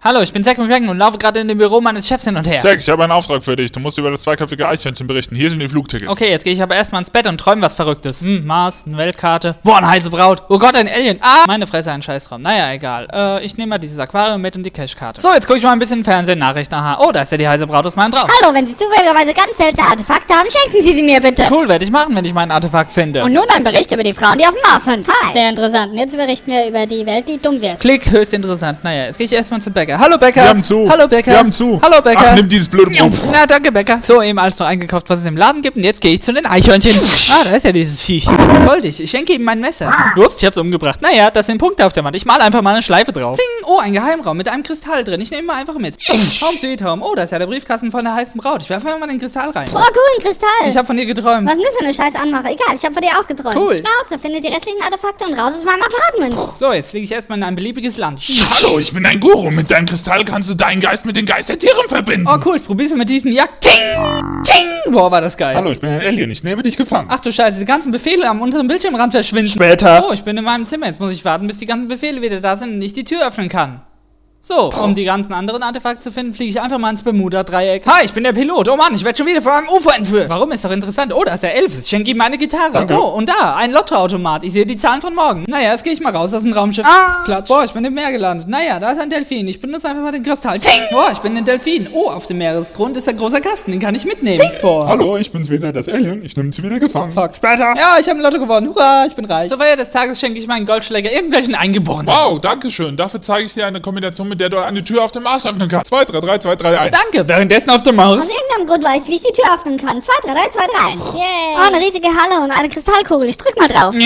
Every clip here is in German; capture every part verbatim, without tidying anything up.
Hallo, ich bin Zack McCracken und laufe gerade in dem Büro meines Chefs hin und her. Zack, ich habe einen Auftrag für dich. Du musst über das zweiköpfige Eichhörnchen berichten. Hier sind die Flugtickets. Okay, jetzt gehe ich aber erstmal ins Bett und träume was Verrücktes. Hm, Mars, eine Weltkarte. Boah, eine heiße Braut. Oh Gott, ein Alien. Ah, meine Fresse, ein Scheißraum. Naja, egal. Äh, ich nehme mal dieses Aquarium mit und die Cashkarte. So, jetzt gucke ich mal ein bisschen Fernsehen, Nachrichten. Aha. Oh, da ist ja die heiße Braut aus meinem Traum. Hallo, wenn Sie zufälligerweise ganz seltene Artefakte haben, schenken Sie sie mir bitte. Cool, werde ich machen, wenn ich meinen Artefakt finde. Und nun ein Bericht über die Frauen, die auf dem Mars sind. Hi. Sehr interessant. Und jetzt berichten wir über die Welt, die dumm wird. Klick, höchst interessant. Naja, jetzt gehe ich erstmal zum Bäcker. Hallo Bäcker. Wir haben zu. Hallo Bäcker. Wir haben zu. Hallo Bäcker. Ach, nimm dieses blöde Brot. Na, danke Bäcker. So, eben alles noch eingekauft, was es im Laden gibt. Und jetzt gehe ich zu den Eichhörnchen. Ah, da ist ja dieses Viech. Goldig. Ich schenke ihm mein Messer. Ups, ich hab's umgebracht. Naja, das sind Punkte auf der Wand. Ich mal einfach mal eine Schleife drauf. Zing. Oh, ein Geheimraum mit einem Kristall drin. Ich nehme mal einfach mit. Home sweet home. Oh, da ist ja der Briefkasten von der heißen Braut. Ich werfe einfach mal den Kristall rein. Oh, cool, ein Kristall. Ich habe von dir geträumt. Was ist denn das für eine scheiß Anmache? Egal, ich habe von dir auch geträumt. Cool. Schnauze, finde die restlichen Artefakte und raus aus meinem Apartment. So, jetzt fliege ich erstmal in ein beliebiges Land. Hallo, ich bin ein Guru. Mit deinem Kristall kannst du deinen Geist mit den Geist der Tiere verbinden. Oh, cool. Ich probier's mit diesem Jagd. Ting! Ting! Boah, war das geil. Hallo, ich bin ein Alien. Ich nehme dich gefangen. Ach du Scheiße, die ganzen Befehle am unteren Bildschirmrand verschwinden. Später. Oh, ich bin in meinem Zimmer. Jetzt muss ich warten, bis die ganzen Befehle wieder da sind und ich die Tür öffnen kann. So, um die ganzen anderen Artefakte zu finden, fliege ich einfach mal ins Bermuda-Dreieck. Hi, ich bin der Pilot. Oh Mann, ich werde schon wieder vor einem U F O entführt. Warum? Ist doch interessant. Oh, da ist der Elf. Ich schenke ihm meine Gitarre. Danke. Oh, und da, ein Lottoautomat. Ich sehe die Zahlen von morgen. Naja, jetzt gehe ich mal raus aus dem Raumschiff. Ah. Klatsch. Boah, ich bin im Meer gelandet. Naja, da ist ein Delfin. Ich benutze einfach mal den Kristall. Ting. Boah, ich bin ein Delfin. Oh, auf dem Meeresgrund ist ein großer Kasten. Den kann ich mitnehmen. Ting. Boah. Hallo, ich bin's wieder, das Alien. Ich nehme dich wieder gefangen. Fuck. Später. Ja, ich habe ein Lotto gewonnen. Hurra, ich bin reich. Zur Feier des Tages schenke ich meinen Goldschläger irgendwelchen Eingeborenen. Wow, danke schön. Dafür zeige ich dir eine Kombination, mit der du eine Tür auf dem Mars öffnen kannst. zwei, drei, drei, zwei, drei, eins. Danke, währenddessen auf dem Aus Maus. irgendeinem Grund weiß ich, wie ich die Tür öffnen kann. zwei, drei, drei, zwei, drei. Yay. Oh, eine riesige Halle und eine Kristallkugel. Ich drück mal drauf.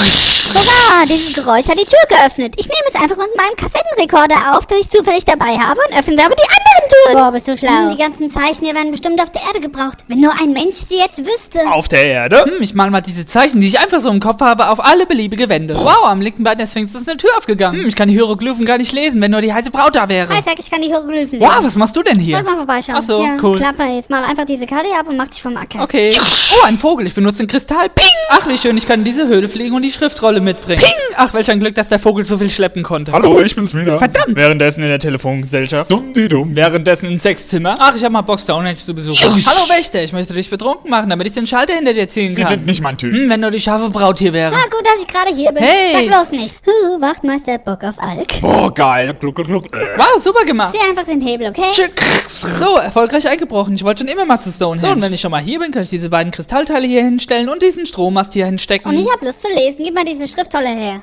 Hurra, dieses Geräusch hat die Tür geöffnet. Ich nehme es einfach mit meinem Kassettenrekorder auf, den ich zufällig dabei habe und öffne aber die anderen Türen. Boah, bist du schlau. Hm, die ganzen Zeichen hier werden bestimmt auf der Erde gebraucht. Wenn nur ein Mensch sie jetzt wüsste. Auf der Erde? Hm, ich mal mal diese Zeichen, die ich einfach so im Kopf habe, auf alle beliebige Wände. Wow, am linken Bein der Sphinx ist eine Tür aufgegangen. Hm, ich kann die Hieroglyphen gar nicht lesen, wenn nur die heiße Braut da wäre. Hi, sag, ich kann die Hieroglyphen lesen. Wow, was machst du denn hier? Wollt mal vorbeischauen. Ach so, ja, cool. Klappe, jetzt mal einfach diese Karte ab und mach dich vom Acker. Okay. Oh, ein Vogel. Ich benutze den Kristall. Ping! Ach, wie schön, ich kann in diese Höhle fliegen und die Schriftrolle mitbringen. Ping! Ach, welch ein Glück, dass der Vogel so viel schleppen konnte. Hallo, ich bin's wieder. Verdammt! Währenddessen in der Telefongesellschaft. Dumm, die dumm. Währenddessen im Sexzimmer. Ach, ich habe mal Bock, Stonehenge zu besuchen. Hallo Wächter, ich möchte dich betrunken machen, damit ich den Schalter hinter dir ziehen Sie kann. sind nicht mein Typ. Hm, wenn nur die scharfe Braut hier wäre. Ah, gut, dass ich gerade hier bin. Hey. Sag bloß nicht. Huh, Wachtmeister Bock auf Alk. Oh, geil. Gluck, gluck, gluck. Äh. Wow, super gemacht. Sieh einfach den Hebel, okay? So, erfolgreich eingebrochen. Ich wollte schon immer mal zu Stonehenge. So, und wenn ich schon mal hier bin, kann ich diese beiden Kristallteile hier hinstellen und diesen Strommast hier hinstecken. Und ich hab Lust zu lesen. Gib mal diese Schriftrolle her.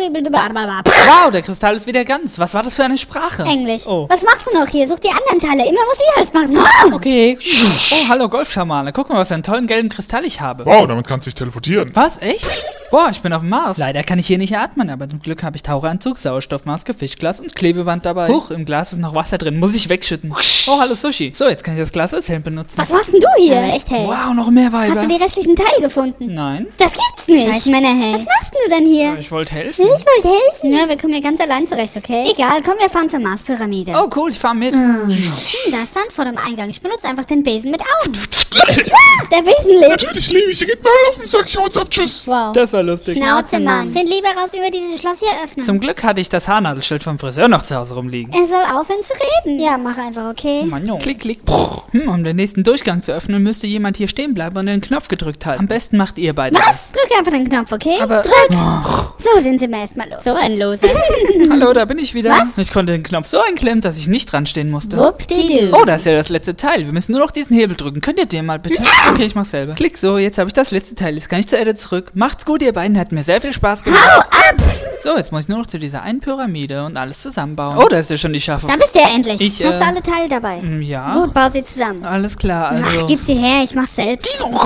Wow, der Kristall ist wieder ganz. Was war das für eine Sprache? Englisch. Oh. Was machst du noch hier? Such die anderen Teile. Immer muss ich alles machen. Oh. Okay. Oh, hallo Golfschamane. Guck mal, was für einen tollen gelben Kristall ich habe. Wow, damit kannst du dich teleportieren. Was? Echt? Boah, ich bin auf dem Mars. Leider kann ich hier nicht atmen, aber zum Glück habe ich Taucheranzug, Sauerstoffmaske, Fischglas und Klebeband dabei. Huch, im Glas ist noch Wasser drin. Muss ich wegschütten. Oh, hallo Sushi. So, jetzt kann ich das Glas als Helm benutzen. Was machst denn du hier? Echt hell. Wow, noch mehr Weiber. Hast du die restlichen Teile gefunden? Nein. Das gibt's nicht. Scheiß Männer, hey. Was machst denn du denn hier? Ich wollte helfen. Ich wollte helfen. Ja, wir kommen hier ganz allein zurecht, okay? Egal, komm, wir fahren zur Marspyramide. Oh, cool, ich fahr mit. Hm, da ist Sand vor dem Eingang. Ich benutze einfach den Besen mit Augen. Ah, der Besen lebt. Natürlich liebe ich. Ihr geht mal auf den Sack. Ich hau jetzt ab. Tschüss. Wow. Das war lustig. Schnauze, Mann. Find lieber raus, wie wir dieses Schloss hier öffnen. Zum Glück hatte ich das Haarnadelschild vom Friseur noch zu Hause rumliegen. Er soll aufhören zu reden. Ja, mach einfach, okay? Mann, jo. Klick, klick. Hm, um den nächsten Durchgang zu öffnen, müsste jemand hier stehen bleiben und den Knopf gedrückt halten. Am besten macht ihr beide Was? Drück einfach den Knopf, okay? Aber- Drück! So, sind wir erstmal los. So ein Loser. das. Hallo, da bin ich wieder. Was? Ich konnte den Knopf so einklemmen, dass ich nicht dran stehen musste. Wuppdidu. Oh, das ist ja das letzte Teil. Wir müssen nur noch diesen Hebel drücken. Könnt ihr den mal bitte? Okay, ich mach's selber. Klick so, jetzt habe ich das letzte Teil. Jetzt kann ich zur Erde zurück. Macht's gut, ihr beiden. Hat mir sehr viel Spaß gemacht. Hau ab! So, jetzt muss ich nur noch zu dieser einen Pyramide und alles zusammenbauen. Oh, da ist ja schon die scharfe. Da bist du ja endlich. Ich, Hast du äh, alle Teile dabei? Hm, Ja. Gut, bau sie zusammen. Alles klar, also. Ach, gib sie her, ich mach's selbst.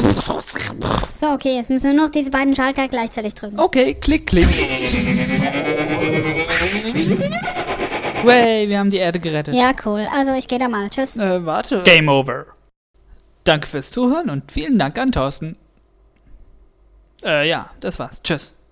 So, okay, jetzt müssen wir nur noch diese beiden Schalter gleichzeitig drücken. Okay, klick, klick. Way, wir haben die Erde gerettet. Ja, cool. Also, ich gehe da mal. Tschüss. Äh, warte. Game over. Danke fürs Zuhören und vielen Dank an Thorsten. Äh, ja, das war's. Tschüss.